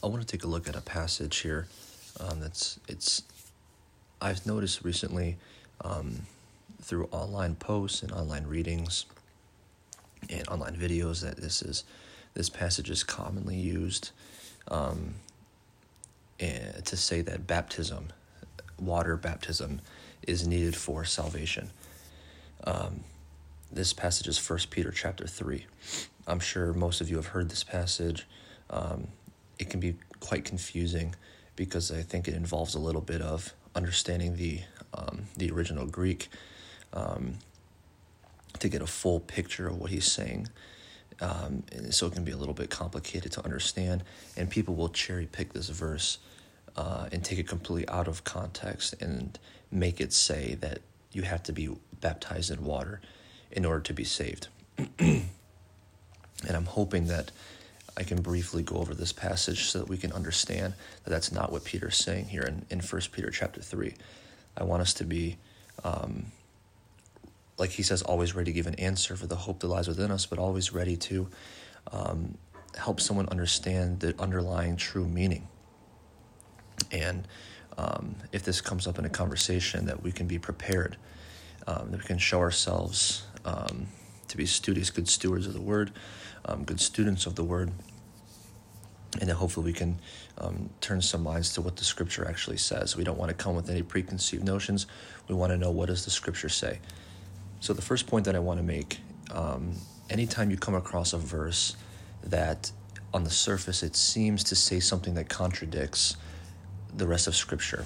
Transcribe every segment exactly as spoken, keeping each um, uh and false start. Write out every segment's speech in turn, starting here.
I want to take a look at a passage here um, that's it's I've noticed recently um, through online posts and online readings and online videos that this is this passage is commonly used um, and to say that baptism, water baptism, is needed for salvation. Um, this passage is First Peter chapter three. I'm sure most of you have heard this passage. Um, it can be quite confusing because I think it involves a little bit of understanding the um, the original Greek um, to get a full picture of what he's saying. Um, and so it can be a little bit complicated to understand, and people will cherry pick this verse uh, and take it completely out of context and make it say that you have to be baptized in water in order to be saved. And I'm hoping that I can briefly go over this passage so that we can understand that that's not what Peter's saying here in, in First Peter chapter three. I want us to be, um, like he says, always ready to give an answer for the hope that lies within us, but always ready to um, help someone understand the underlying true meaning. And um, if this comes up in a conversation, that we can be prepared, um, that we can show ourselves um, to be studious, good stewards of the word, um, good students of the word, and then hopefully we can um, turn some minds to what the scripture actually says. We don't want to come with any preconceived notions. We want to know, what does the scripture say? So the first point that I want to make, um, anytime you come across a verse that on the surface it seems to say something that contradicts the rest of scripture.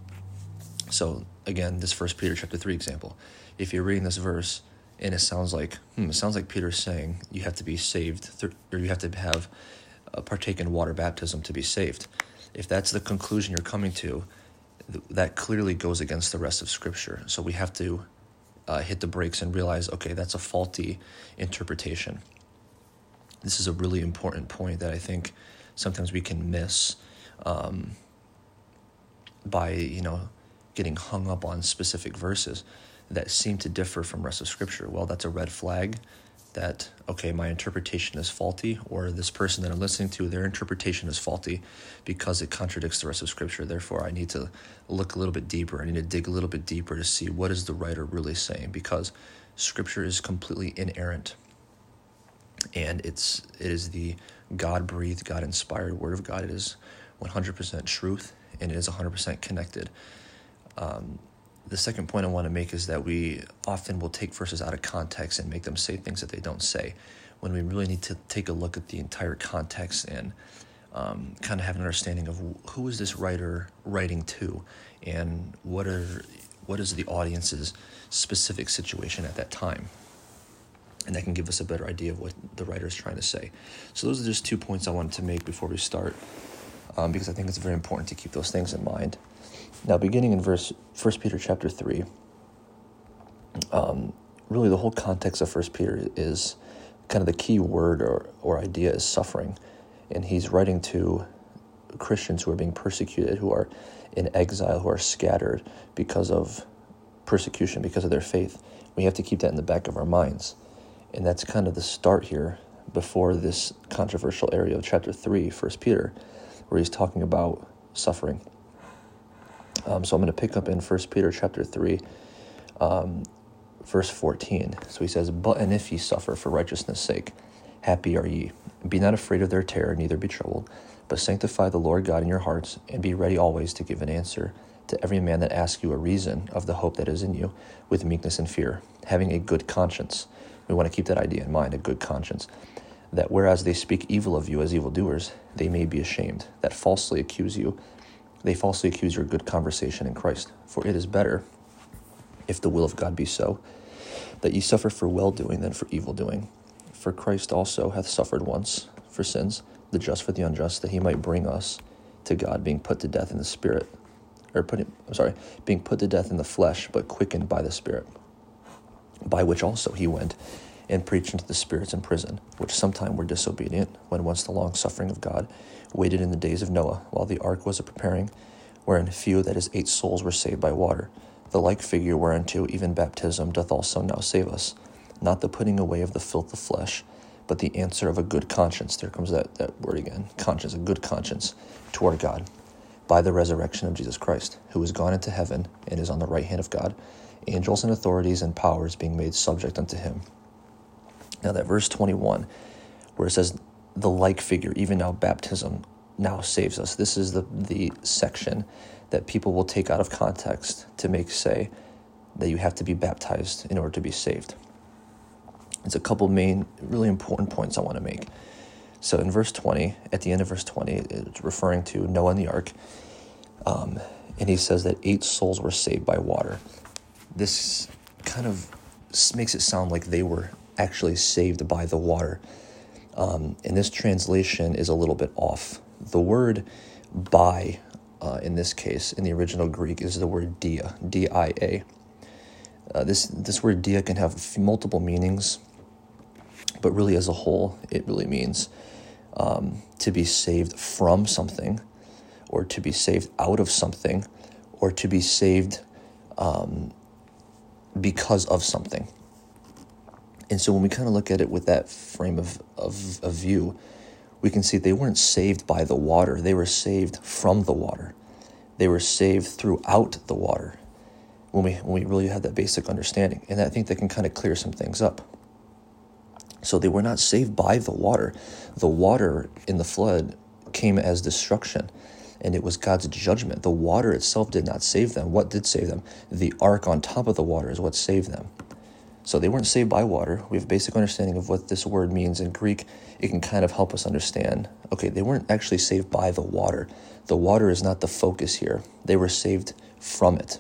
So again, this First Peter chapter three example, if you're reading this verse and it sounds like, hmm, it sounds like Peter's saying you have to be saved, th- or you have to have uh, partake in water baptism to be saved. If that's the conclusion you're coming to, th- that clearly goes against the rest of scripture. So we have to uh, hit the brakes and realize, okay, that's a faulty interpretation. This is a really important point that I think sometimes we can miss um, by, you know, getting hung up on specific verses that seem to differ from rest of scripture. Well, that's a red flag that, okay, my interpretation is faulty, or this person that I'm listening to, their interpretation is faulty because it contradicts the rest of scripture. Therefore, I need to look a little bit deeper. I need to dig a little bit deeper to see what is the writer really saying, because scripture is completely inerrant. And it's it is the God-breathed, God-inspired word of God. It is one hundred percent truth, and it is one hundred percent connected. Um, the second point I want to make is that we often will take verses out of context and make them say things that they don't say, when we really need to take a look at the entire context and um, kind of have an understanding of who is this writer writing to, and what are what is the audience's specific situation at that time. And that can give us a better idea of what the writer is trying to say. So those are just two points I wanted to make before we start, um, because I think it's very important to keep those things in mind. Now, beginning in verse First Peter chapter three, um, really the whole context of First Peter is kind of the key word or, or idea is suffering. And he's writing to Christians who are being persecuted, who are in exile, who are scattered because of persecution, because of their faith. We have to keep that in the back of our minds. And that's kind of the start here before this controversial area of chapter three, First Peter, where he's talking about suffering. Um, so I'm going to pick up in First Peter chapter three, um, verse fourteen. So he says, "But and if ye suffer for righteousness' sake, happy are ye. Be not afraid of their terror, neither be troubled, but sanctify the Lord God in your hearts, and be ready always to give an answer to every man that asks you a reason of the hope that is in you, with meekness and fear, having a good conscience." We want to keep that idea in mind, a good conscience. "That whereas they speak evil of you as evildoers, they may be ashamed, that falsely accuse you. They falsely accuse your good conversation in Christ. For it is better, if the will of God be so, that ye suffer for well-doing than for evil-doing. For Christ also hath suffered once for sins, the just for the unjust, that he might bring us to God, being put to death in the spirit, or putting, I'm sorry, being put to death in the flesh, but quickened by the Spirit, by which also he went and preached unto the spirits in prison, which sometime were disobedient, when once the long suffering of God waited in the days of Noah, while the ark was a preparing, wherein few, that is, eight souls, were saved by water. The like figure whereunto even baptism doth also now save us, not the putting away of the filth of flesh, but the answer of a good conscience. There comes that, that word again, conscience, a good conscience toward God, by the resurrection of Jesus Christ, who is gone into heaven and is on the right hand of God, angels and authorities and powers being made subject unto him. Now that verse twenty-one, where it says, the like figure, even now baptism now saves us. This is the, the section that people will take out of context to make say that you have to be baptized in order to be saved. It's a couple main, really important points I want to make. So in verse twenty, at the end of verse twenty, it's referring to Noah and the ark. Um, and he says that eight souls were saved by water. This kind of makes it sound like they were actually saved by the water. Um, and this translation is a little bit off. The word by, uh, in this case, in the original Greek, is the word dia, D I A. Uh, this, this word dia can have multiple meanings, but really as a whole, it really means um, to be saved from something, or to be saved out of something, or to be saved um, because of something. And so when we kind of look at it with that frame of, of, of view, we can see they weren't saved by the water. They were saved from the water. They were saved throughout the water, when we when we really have that basic understanding. And I think that can kind of clear some things up. So they were not saved by the water. The water in the flood came as destruction, and it was God's judgment. The water itself did not save them. What did save them? The ark on top of the water is what saved them. So they weren't saved by water. We have a basic understanding of what this word means in Greek. It can kind of help us understand, okay, they weren't actually saved by the water. The water is not the focus here. They were saved from it.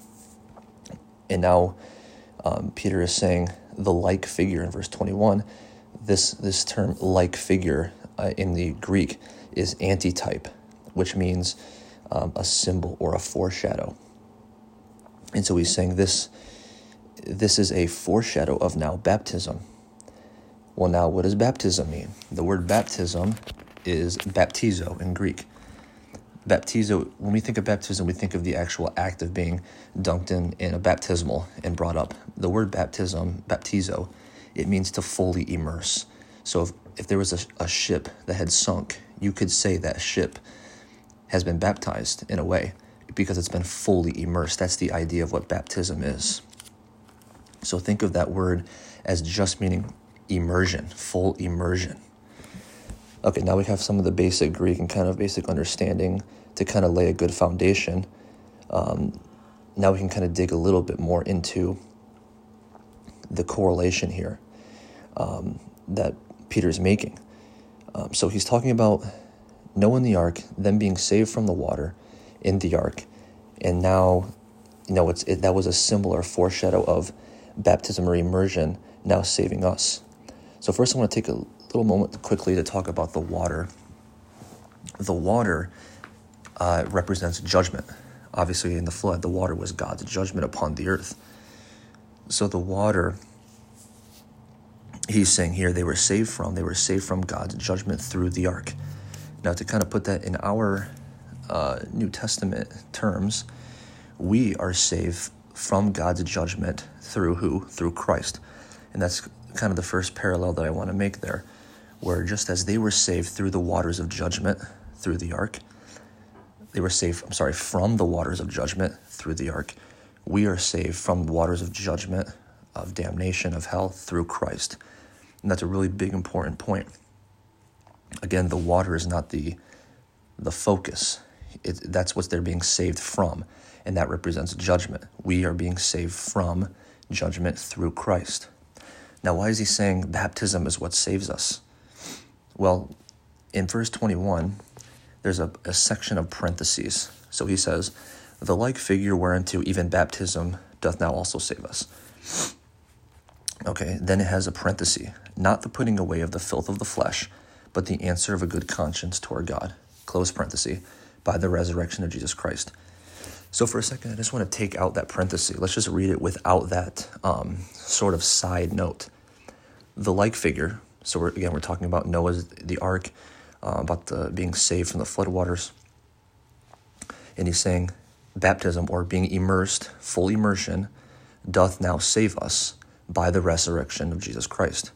And now um, Peter is saying the like figure in verse twenty-one. This, this term like figure uh, in the Greek is antitype, which means um, a symbol or a foreshadow. And so he's saying this This is a foreshadow of now baptism. Well, now, what does baptism mean? The word baptism is baptizo in Greek. Baptizo, when we think of baptism, we think of the actual act of being dunked in, in a baptismal and brought up. The word baptism, baptizo, it means to fully immerse. So if, if there was a, a ship that had sunk, you could say that ship has been baptized in a way because it's been fully immersed. That's the idea of what baptism is. So think of that word as just meaning immersion, full immersion. Okay, now we have some of the basic Greek and kind of basic understanding to kind of lay a good foundation. Um, now we can kind of dig a little bit more into the correlation here um, that Peter's making. Um, so he's talking about Noah and the ark, them being saved from the water in the ark, and now, you know, it's it, that was a symbol or foreshadow of baptism or immersion now saving us. So first I want to take a little moment quickly to talk about the water. The water uh, represents judgment. Obviously in the flood, the water was God's judgment upon the earth. So the water, he's saying here, they were saved from, they were saved from God's judgment through the ark. Now to kind of put that in our uh, New Testament terms, we are saved from God's judgment through who? Through Christ. And that's kind of the first parallel that I want to make there, where just as they were saved through the waters of judgment through the ark, they were saved, I'm sorry, from the waters of judgment through the ark, we are saved from waters of judgment, of damnation, of hell through Christ. And that's a really big, important point. Again, the water is not the the focus. It, that's what they're being saved from, and that represents judgment. We are being saved from judgment through Christ. Now, why is he saying baptism is what saves us? Well, in verse twenty-one, there's a, a section of parentheses. So he says, the like figure whereunto even baptism doth now also save us. Okay, then it has a parenthesis, not the putting away of the filth of the flesh, but the answer of a good conscience toward God, close parenthesis, by the resurrection of Jesus Christ. So for a second, I just want to take out that parenthesis. Let's just read it without that um, sort of side note. The like figure, so we're, again, we're talking about Noah's, the ark, uh, about the being saved from the floodwaters. And he's saying baptism, or being immersed, full immersion, doth now save us by the resurrection of Jesus Christ.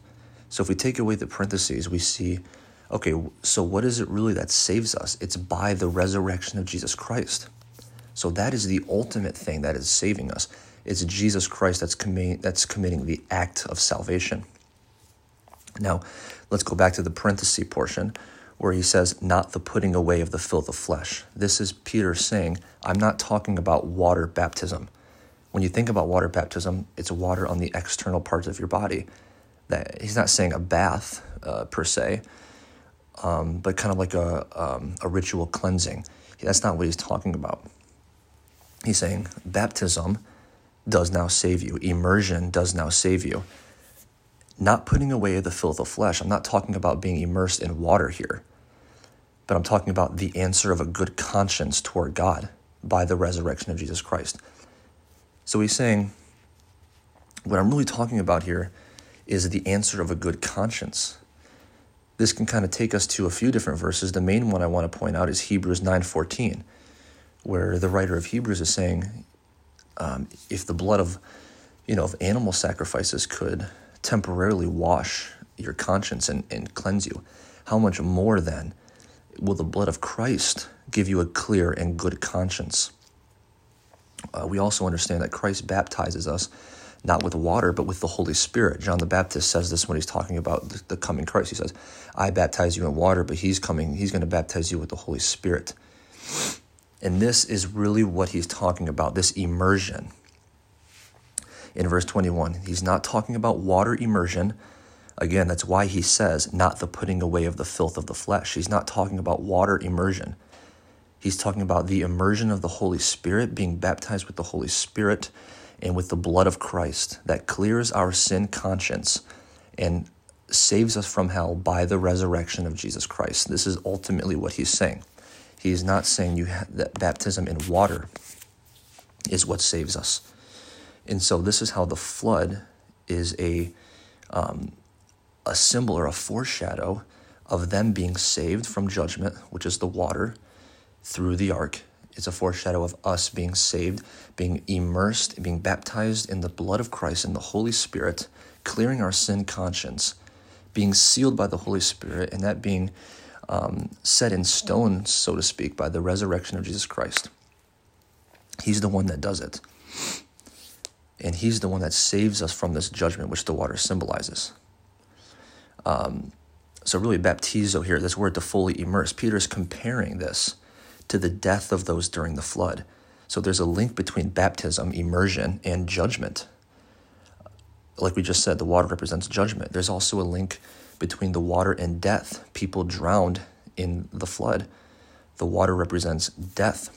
So if we take away the parentheses, we see, okay, so what is it really that saves us? It's by the resurrection of Jesus Christ. So that is the ultimate thing that is saving us. It's Jesus Christ that's, commi- that's committing the act of salvation. Now, let's go back to the parenthesis portion where he says, not the putting away of the filth of flesh. This is Peter saying, I'm not talking about water baptism. When you think about water baptism, it's water on the external parts of your body. That he's not saying a bath uh, per se, um, but kind of like a, um, a ritual cleansing. That's not what he's talking about. He's saying baptism does now save you. Immersion does now save you. Not putting away the filth of flesh. I'm not talking about being immersed in water here, but I'm talking about the answer of a good conscience toward God by the resurrection of Jesus Christ. So he's saying, what I'm really talking about here is the answer of a good conscience. This can kind of take us to a few different verses. The main one I want to point out is Hebrews nine fourteen, where the writer of Hebrews is saying, um, if the blood of, you know, of animal sacrifices could temporarily wash your conscience and, and cleanse you, how much more then will the blood of Christ give you a clear and good conscience? Uh, we also understand that Christ baptizes us not with water, but with the Holy Spirit. John the Baptist says this when he's talking about the, the coming Christ. He says, I baptize you in water, but he's coming, he's going to baptize you with the Holy Spirit. And this is really what he's talking about, this immersion. In verse twenty-one, he's not talking about water immersion. Again, that's why he says, not the putting away of the filth of the flesh. He's not talking about water immersion. He's talking about the immersion of the Holy Spirit, being baptized with the Holy Spirit and with the blood of Christ that clears our sin conscience and saves us from hell by the resurrection of Jesus Christ. This is ultimately what he's saying. He's not saying you have that baptism in water is what saves us. And so this is how the flood is a um, a symbol or a foreshadow of them being saved from judgment, which is the water, through the ark. It's a foreshadow of us being saved, being immersed, being baptized in the blood of Christ and the Holy Spirit, clearing our sin conscience, being sealed by the Holy Spirit, and that being um, set in stone, so to speak, by the resurrection of Jesus Christ. He's the one that does it. And he's the one that saves us from this judgment, which the water symbolizes. Um, so really, baptizo here, this word to fully immerse, Peter's comparing this to the death of those during the flood. So there's a link between baptism, immersion, and judgment. Like we just said, the water represents judgment. There's also a link between the water and death. People drowned in the flood. The water represents death.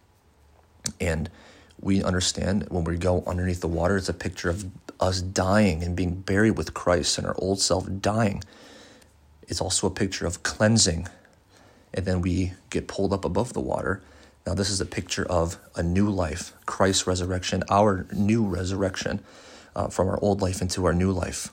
And we understand when we go underneath the water, it's a picture of us dying and being buried with Christ and our old self dying. It's also a picture of cleansing. And then we get pulled up above the water. Now this is a picture of a new life, Christ's resurrection, our new resurrection uh, from our old life into our new life.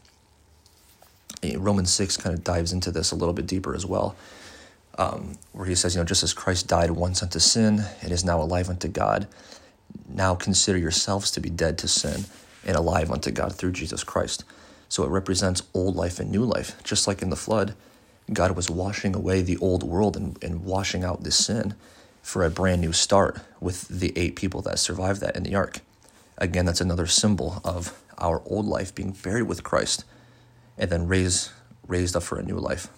Romans six kind of dives into this a little bit deeper as well, um, where he says, you know, just as Christ died once unto sin and is now alive unto God, now consider yourselves to be dead to sin and alive unto God through Jesus Christ. So it represents old life and new life. Just like in the flood, God was washing away the old world and, and washing out this sin for a brand new start with the eight people that survived that in the ark. Again, that's another symbol of our old life being buried with Christ and then raised, raised up for a new life.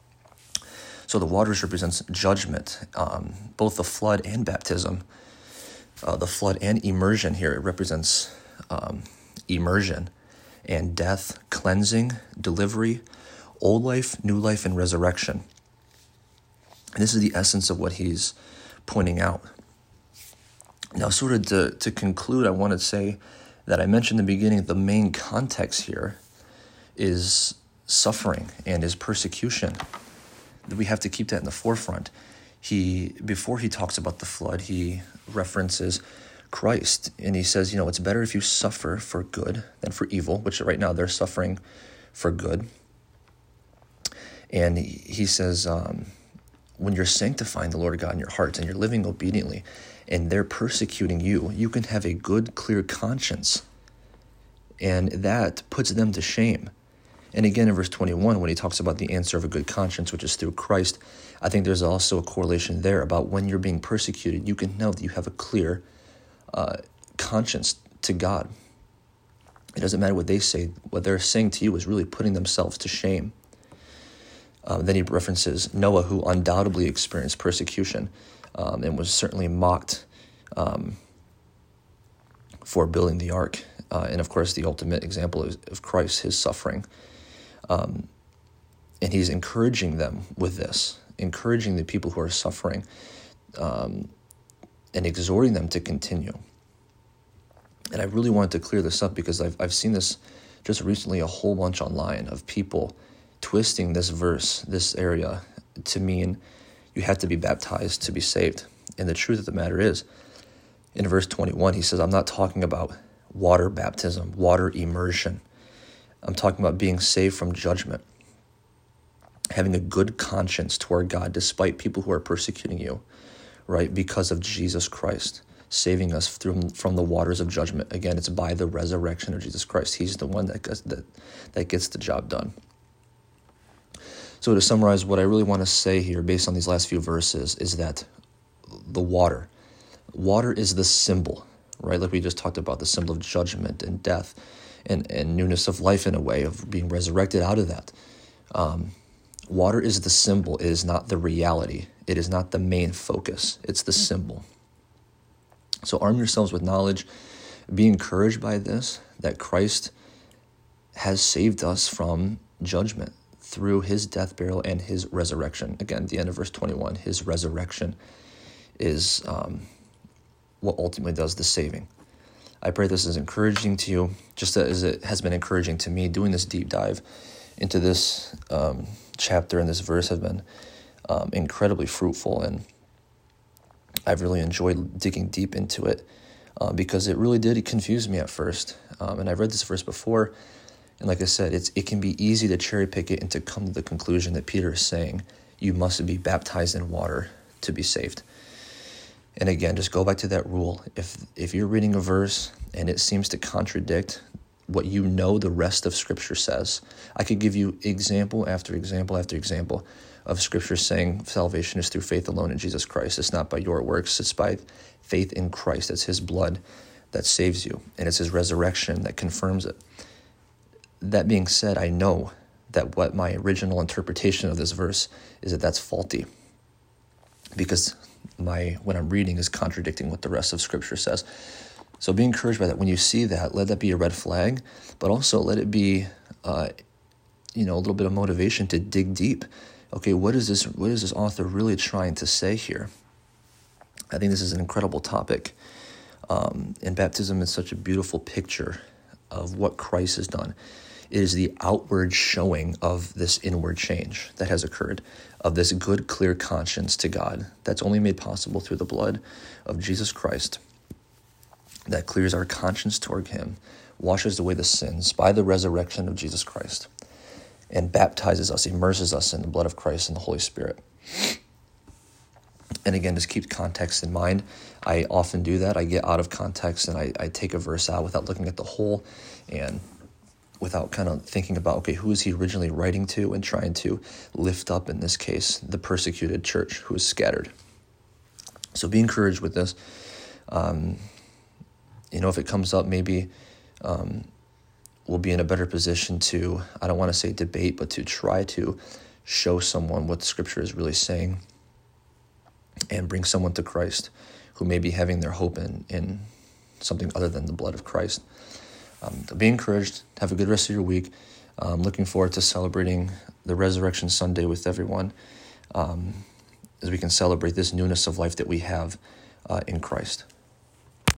So the waters represents judgment, um, both the flood and baptism. Uh, the flood and immersion here, it represents um, immersion and death, cleansing, delivery, old life, new life, and resurrection. And this is the essence of what he's pointing out. Now, sort of to, to conclude, I want to say that I mentioned in the beginning, the main context here is suffering and is persecution. We have to keep that in the forefront. He, before he talks about the flood, he references Christ, and he says, you know, it's better if you suffer for good than for evil, which right now they're suffering for good. And he says, um, when you're sanctifying the Lord God in your hearts and you're living obediently and they're persecuting you, you can have a good, clear conscience. And that puts them to shame. And again, in verse twenty-one, when he talks about the answer of a good conscience, which is through Christ, I think there's also a correlation there about when you're being persecuted, you can know that you have a clear uh, conscience to God. It doesn't matter what they say. What they're saying to you is really putting themselves to shame. Uh, then he references Noah, who undoubtedly experienced persecution um, and was certainly mocked um, for building the ark. Uh, and of course, the ultimate example of, of Christ, his suffering. Um, and he's encouraging them with this, encouraging the people who are suffering um, and exhorting them to continue. And I really wanted to clear this up because I've I've seen this just recently a whole bunch online of people twisting this verse, this area, to mean you have to be baptized to be saved. And the truth of the matter is, in verse twenty-one, he says, I'm not talking about water baptism, water immersion. I'm talking about being saved from judgment, having a good conscience toward God despite people who are persecuting you, right, because of Jesus Christ, saving us through, from the waters of judgment. Again, it's by the resurrection of Jesus Christ. He's the one that gets, that, that gets the job done. So to summarize, what I really want to say here based on these last few verses is that the water, water is the symbol, right? Like we just talked about, the symbol of judgment and death and, and newness of life in a way, of being resurrected out of that. Um, water is the symbol. It is not the reality. It is not the main focus. It's the symbol. So arm yourselves with knowledge. Be encouraged by this, that Christ has saved us from judgment through his death, burial, and his resurrection. Again, the end of verse twenty-one, his resurrection is um, what ultimately does the saving. I pray this is encouraging to you, just as it has been encouraging to me. Doing this deep dive into this um, chapter and this verse have been um, incredibly fruitful, and I've really enjoyed digging deep into it uh, because it really did confuse me at first. Um, and I've read this verse before, and like I said, it's it can be easy to cherry pick it and to come to the conclusion that Peter is saying you must be baptized in water to be saved. And again, just go back to that rule. If if you're reading a verse and it seems to contradict what you know the rest of Scripture says, I could give you example after example after example of Scripture saying salvation is through faith alone in Jesus Christ. It's not by your works. It's by faith in Christ. It's his blood that saves you, and it's his resurrection that confirms it. That being said, I know that what my original interpretation of this verse is that that's faulty, because my what I'm reading is contradicting what the rest of Scripture says. So be encouraged by that. When you see that, let that be a red flag, but also let it be, uh, you know, a little bit of motivation to dig deep. Okay, what is this? What is this author really trying to say here? I think this is an incredible topic, um, and baptism is such a beautiful picture of what Christ has done. It is the outward showing of this inward change that has occurred, of this good, clear conscience to God that's only made possible through the blood of Jesus Christ, that clears our conscience toward him, washes away the sins by the resurrection of Jesus Christ, and baptizes us, immerses us in the blood of Christ and the Holy Spirit. And again, just keep context in mind. I often do that. I get out of context and I, I take a verse out without looking at the whole and without kind of thinking about, okay, who is he originally writing to, and trying to lift up, in this case, the persecuted church who is scattered. So be encouraged with this. Um, you know, if it comes up, maybe um, we'll be in a better position to, I don't want to say debate, but to try to show someone what the Scripture is really saying and bring someone to Christ who may be having their hope in, in something other than the blood of Christ. Um, be encouraged. Have a good rest of your week. I'm looking forward to celebrating the Resurrection Sunday with everyone um, as we can celebrate this newness of life that we have uh, in Christ.